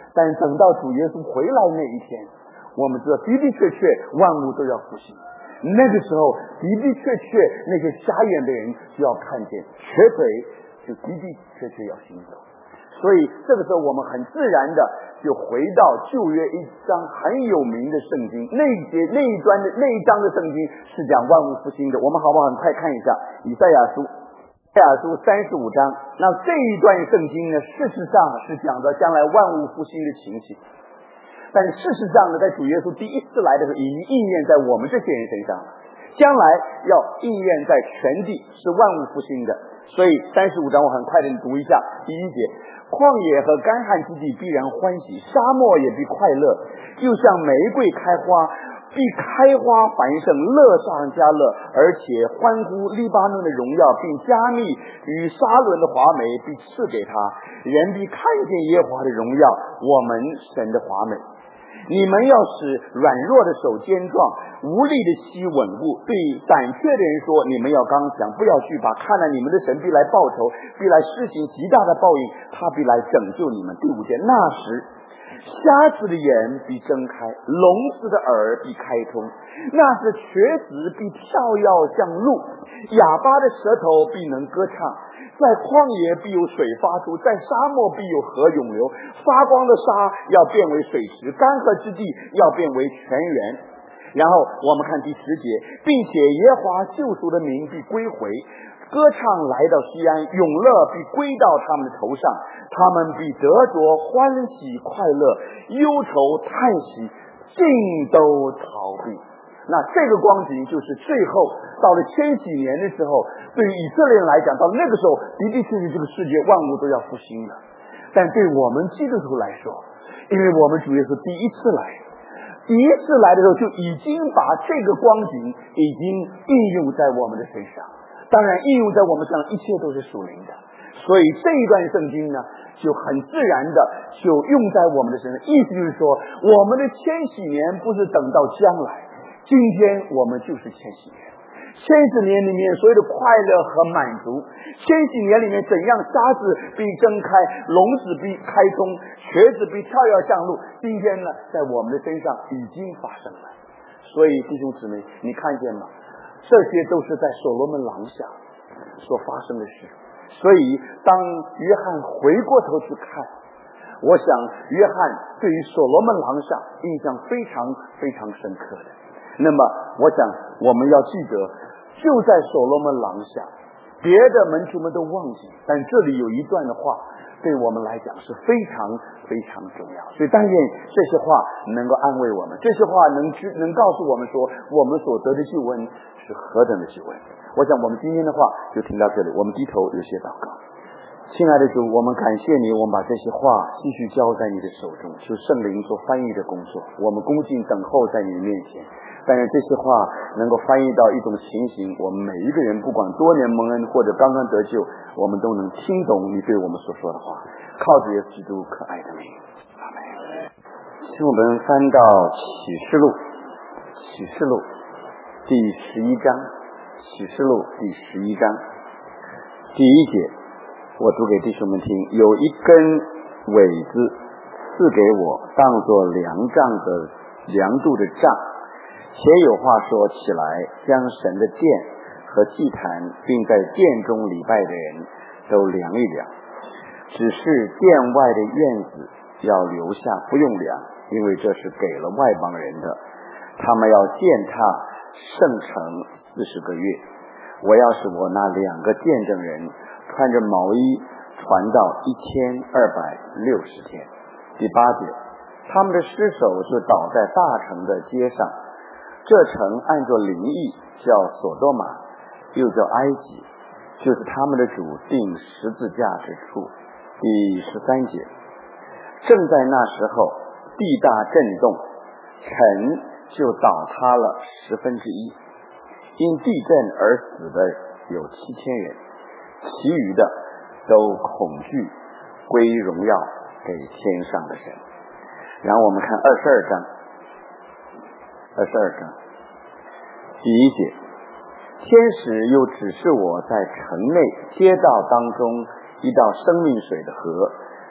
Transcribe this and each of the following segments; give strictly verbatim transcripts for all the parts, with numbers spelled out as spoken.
但等到主耶稣回来那一天，我们知道的的确确万物都要复兴。那个时候的的确确那些瞎眼的人就要看见，瘸腿就的的确确要行走。所以这个时候我们很自然的就回到旧约一章很有名的圣经，那一节那一端的那一章的圣经是讲万物复兴的。我们好不好很快看一下以赛亚书以赛亚书三十五章。那这一段圣经呢，事实上是讲到将来万物复兴的情形，但事实上呢，在主耶稣第一次来的时候已经应验在我们这些人身上了，将来要应验在全地，是万物复兴的。所以三十五章我很快的读一下。第一节，旷野和干旱之地必然欢喜，沙漠也必快乐，就像玫瑰开花，必开花繁盛，乐上加乐，而且欢呼利巴嫩的荣耀，并加密与沙伦的华美必赐给他，人必看见耶和华的荣耀，我们神的华美。你们要使软弱的手坚壮，无力的膝稳固。对胆怯的人说，你们要刚强，不要惧怕，看来你们的神必来报仇，必来施行极大的报应，他必来拯救你们。第五节，那时瞎子的眼必睁开，聋子的耳必开通，那时瘸子必跳跃像鹿，哑巴的舌头必能歌唱。在旷野必有水发出，在沙漠必有河涌流，发光的沙要变为水池，干涸之地要变为泉源。然后我们看第十节，并且耶和华救赎的民必归回，歌唱来到西安，永乐必归到他们的头上，他们必得着欢喜快乐，忧愁叹息尽都逃避。那这个光景就是最后到了千禧年的时候，对于以色列人来讲，到那个时候的的确确这个世界万物都要复兴了。但对我们基督徒来说，因为我们主耶稣第一次来第一次来的时候就已经把这个光景已经应用在我们的身上，当然应用在我们身上一切都是属灵的，所以这一段圣经呢就很自然的就用在我们的身上。意思就是说，我们的千禧年不是等到将来，今天我们就是千禧年。千禧年里面所有的快乐和满足，千禧年里面怎样瞎子必睁开，聋子必开通，瘸子必跳跃向路，今天呢在我们的身上已经发生了。所以弟兄姊妹，你看见吗？这些都是在所罗门廊下所发生的事。所以当约翰回过头去看，我想约翰对于所罗门廊下印象非常非常深刻的。那么我想我们要记得，就在所罗门廊下，别的门徒们都忘记，但这里有一段的话对我们来讲是非常非常重要。所以但愿这些话能够安慰我们，这些话能能告诉我们说，我们所得的救恩是何等的救恩。我想我们今天的话就听到这里，我们低头有些祷告。亲爱的主，我们感谢你，我们把这些话继续交在你的手中，求圣灵做翻译的工作，我们恭敬等候在你的面前。但是这些话能够翻译到一种情形，我们每一个人不管多年蒙恩或者刚刚得救，我们都能听懂你对我们所说的话。靠着耶稣基督可爱的名，阿们。请我们翻到启示录，启示录第十一章，启示录第十一章第一节，我读给弟兄们听。有一根苇子赐给我，当作量杖的量度的杖，且有话说，起来将神的殿和祭坛并在殿中礼拜的人都量一量，只是殿外的院子要留下，不用量，因为这是给了外邦人的，他们要践踏圣城四十个月。我要使我那两个见证人穿着毛衣传到一千二百六十天。第八节，他们的尸首就倒在大城的街上，这城按作灵意叫索多玛，又叫埃及，就是他们的主钉十字架之处。第十三节，正在那时候地大震动，城就倒塌了十分之一，因地震而死的有七千人，其余的都恐惧归荣耀给天上的神。然后我们看二十二章，二十二章第一节，天使又指示我在城内街道当中一道生命水的河，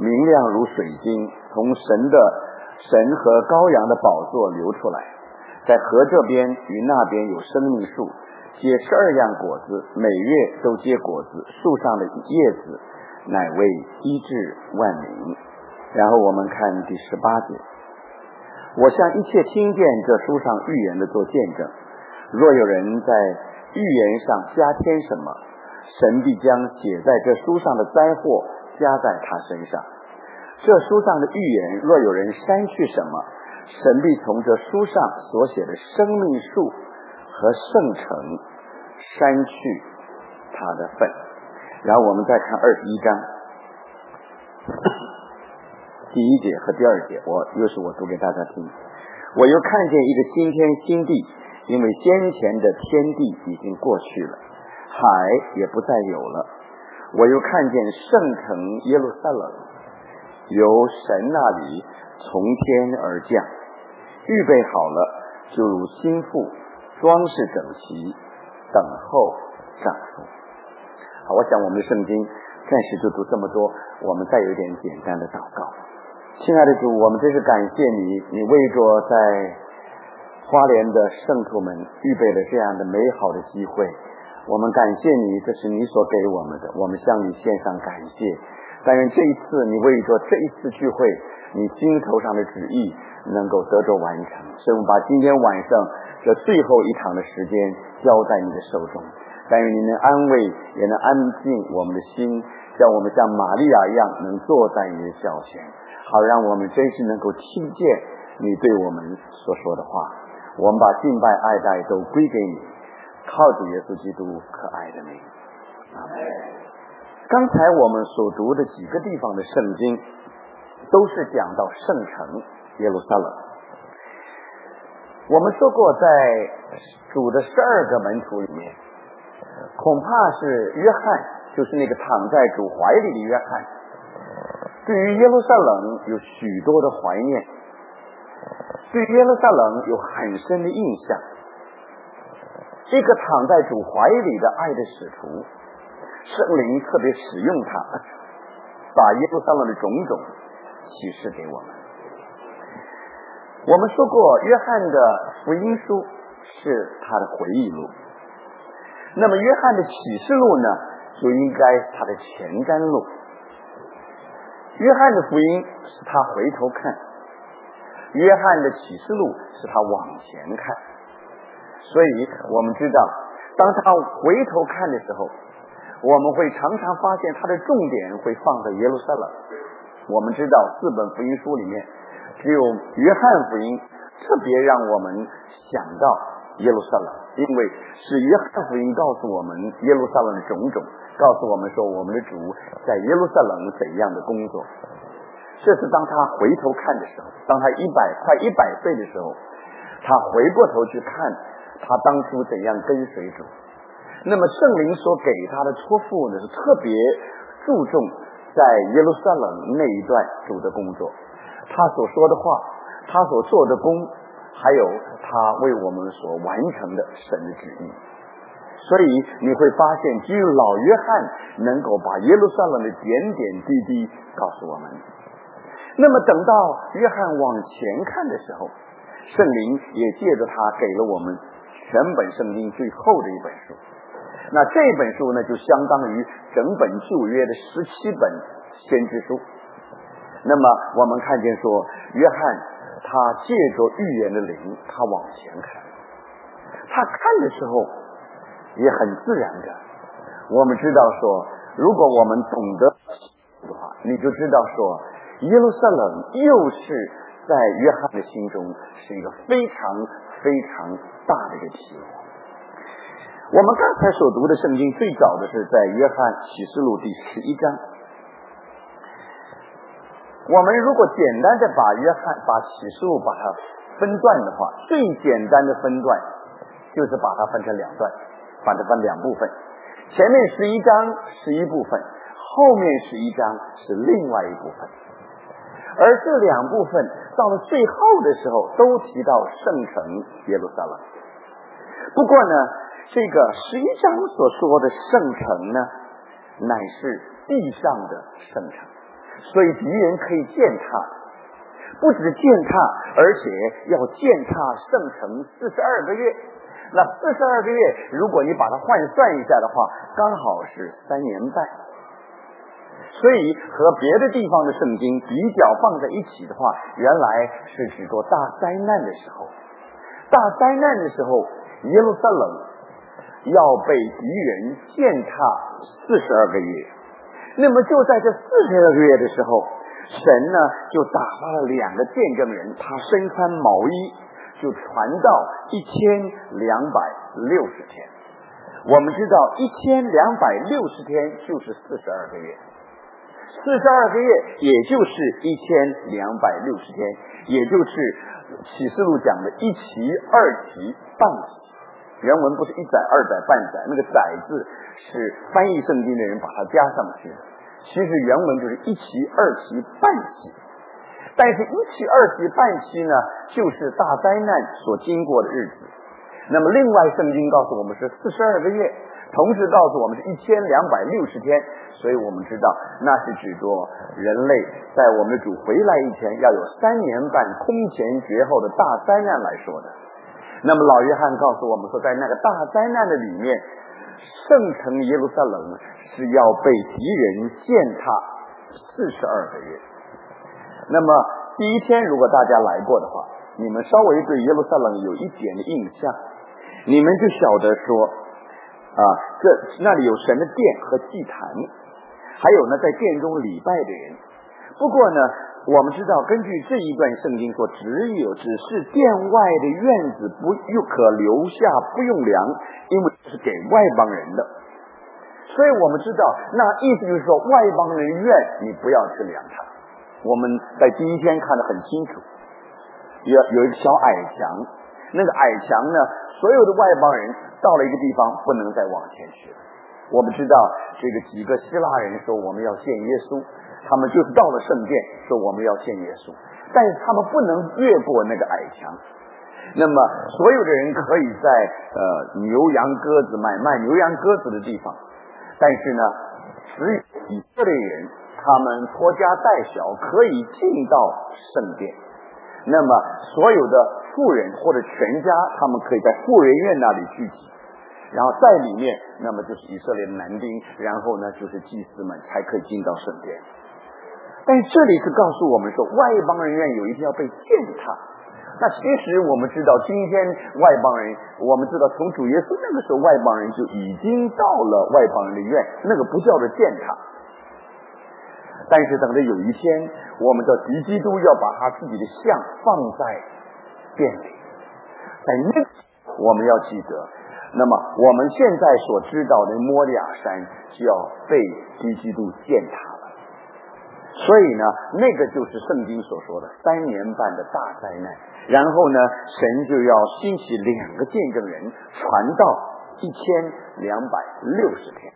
明亮如水晶，从神的神和羔羊的宝座流出来。在河这边与那边有生命树，结十二样果子，每月都结果子，树上的叶子乃为医治万民。然后我们看第十八节，我向一切听见这书上预言的做见证，若有人在预言上加添什么，神必将写在这书上的灾祸加在他身上。这书上的预言若有人删去什么，神必从这书上所写的生命树和圣城删去他的份。然后我们再看二十一章第一节和第二节，我又是我读给大家听。我又看见一个新天新地，因为先前的天地已经过去了，海也不再有了。我又看见圣城耶路撒冷由神那里从天而降，预备好了，就如新妇装饰整齐，等候丈夫。好，我想我们的圣经暂时就读这么多，我们再有一点简单的祷告。亲爱的主，我们真是感谢你，你为着在花莲的圣徒们预备了这样的美好的机会，我们感谢你，这是你所给我们的，我们向你献上感谢。但愿这一次你为着这一次聚会，你心头上的旨意能够得着完成，所以我们把今天晚上这最后一场的时间交在你的手中。但愿你能安慰，也能安静我们的心，让我们像玛利亚一样能坐在你的脚前，好让我们真是能够听见你对我们所说的话。我们把敬拜爱戴都归给你，靠主耶稣基督可爱的名。阿们。刚才我们所读的几个地方的圣经都是讲到圣城耶路撒冷。我们说过，在主的十二个门徒里面，恐怕是约翰，就是那个躺在主怀里的约翰，对于耶路撒冷有许多的怀念，对耶路撒冷有很深的印象。这个躺在主怀里的爱的使徒，圣灵特别使用他，把耶路撒冷的种种启示给我们。我们说过，约翰的福音书是他的回忆录，那么约翰的启示录呢，就应该是他的前瞻录。约翰的福音是他回头看，约翰的启示录是他往前看。所以我们知道，当他回头看的时候，我们会常常发现他的重点会放在耶路撒冷。我们知道四本福音书里面，只有约翰福音特别让我们想到耶路撒冷，因为是约翰福音告诉我们耶路撒冷的种种，告诉我们说我们的主在耶路撒冷怎样的工作。这是当他回头看的时候，当他一百快一百岁的时候，他回过头去看他当初怎样跟随主。那么圣灵所给他的托付呢，是特别注重在耶路撒冷那一段主的工作，他所说的话，他所做的工，还有他为我们所完成的神的旨意。所以你会发现，只有老约翰能够把耶路撒冷的点点滴滴告诉我们。那么等到约翰往前看的时候，圣灵也借着他给了我们全本圣经最后的一本书。那这本书呢，就相当于整本旧约的十七本先知书。那么我们看见说，约翰他借着预言的灵，他往前看，他看的时候也很自然的。我们知道说，如果我们懂得的话，你就知道说，耶路撒冷又是在约翰的心中是一个非常非常大的一个题目。我们刚才所读的圣经最早的是在约翰启示录第十一章。我们如果简单的把约翰把启示录把它分段的话，最简单的分段就是把它分成两段，把它分两部分，前面十一章是一部分，后面十一章是另外一部分。而这两部分到了最后的时候都提到圣城耶路撒冷。不过呢，这个十一章所说的圣城呢，乃是地上的圣城。 所以敌人可以践踏，不止践踏，而且要践踏圣城四十二个月。那四十二个月，如果你把它换算一下的话，刚好是三年半。所以和别的地方的圣经比较放在一起的话，原来是指着大灾难的时候。大灾难的时候，耶路撒冷要被敌人践踏四十二个月。那么就在这四十二个月的时候，神呢就打发了两个见证人，他身穿毛衣，就传到一千两百六十天。我们知道一千两百六十天就是四十二个月，四十二个月也就是一千两百六十天，也就是启示录讲的一期二期半期。原文不是一载二载半载，那个载字是翻译圣经的人把它加上去的，其实原文就是一期二期半期。但是一期二期半期呢，就是大灾难所经过的日子。那么另外圣经告诉我们是四十二个月，同时告诉我们是一千两百六十天，所以我们知道那是指着人类在我们的主回来以前要有三年半空前绝后的大灾难来说的。那么老约翰告诉我们说，在那个大灾难的里面，圣城耶路撒冷是要被敌人践踏四十二个月。那么第一天如果大家来过的话，你们稍微对耶路撒冷有一点的印象，你们就晓得说啊，这那里有神的殿和祭坛，还有呢在殿中礼拜的人。不过呢我们知道根据这一段圣经说，只有只是殿外的院子不又可留下不用量，因为是给外邦人的。所以我们知道那意思就是说，外邦人院你不要去量它。我们在第一天看得很清楚，有有一个小矮墙，那个矮墙呢，所有的外邦人到了一个地方不能再往前去了。我们知道这个几个希腊人说我们要献耶稣，他们就是到了圣殿说我们要献耶稣，但是他们不能越过那个矮墙。那么所有的人可以在呃牛羊鸽子买卖牛羊鸽子的地方，但是呢只有以色列人他们拖家带小可以进到圣殿。那么所有的妇人或者全家他们可以在妇人院那里聚集，然后在里面那么就是以色列的男丁，然后呢就是祭司们才可以进到圣殿。但是这里是告诉我们说，外邦人院有一天要被践踏。那其实我们知道今天外邦人，我们知道从主耶稣那个时候外邦人就已经到了外邦人的院，那个不叫做践踏。但是等着有一天我们的敌基督要把他自己的像放在殿里，在那个我们要记得，那么我们现在所知道的摩利亚山就要被敌基督践踏了。所以呢那个就是圣经所说的三年半的大灾难，然后呢神就要兴起两个见证人传到一千两百六十天。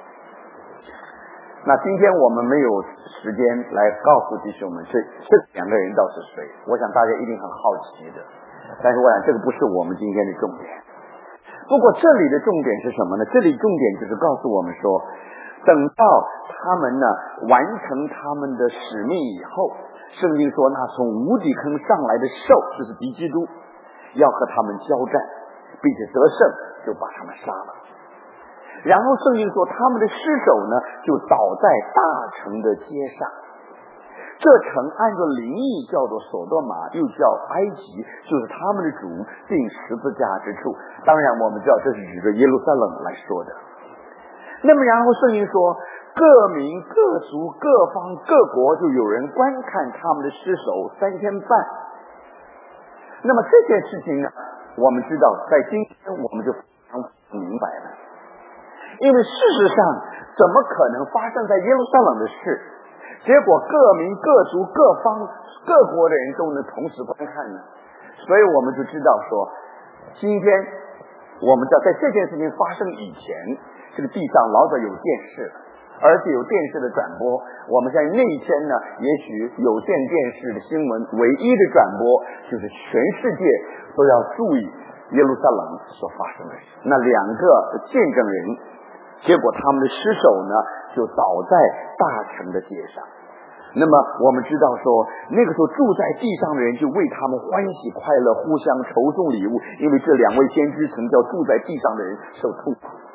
那今天我们没有时间来告诉弟兄们这这两个人到底是谁，我想大家一定很好奇的，但是我想这个不是我们今天的重点。不过这里的重点是什么呢？这里重点就是告诉我们说，等到他们呢完成他们的使命以后，圣经说那从无底坑上来的兽就是敌基督，要和他们交战，并且得胜，就把他们杀了。然后圣经说他们的尸首呢就倒在大城的街上，这城按照灵意叫做索多玛，又叫埃及，就是他们的主钉十字架之处。当然我们知道这是指着耶路撒冷来说的。那么然后圣经说各民各族各方各国就有人观看他们的尸首三天半。那么这件事情呢，我们知道在今天我们就非常明白了，因为事实上怎么可能发生在耶路撒冷的事，结果各民各族各方各国的人都能同时观看呢？所以我们就知道说，今天我们知道在这件事情发生以前，这个地上老早有电视了，而且有电视的转播。我们在那一天呢，也许有线电视的新闻唯一的转播就是全世界都要注意耶路撒冷所发生的事。那两个见证人，结果他们的尸首呢就倒在大城的街上。 那么我们知道说，那个时候住在地上的人就为他们欢喜快乐，互相筹送礼物，因为这两位先知曾叫住在地上的人受痛苦。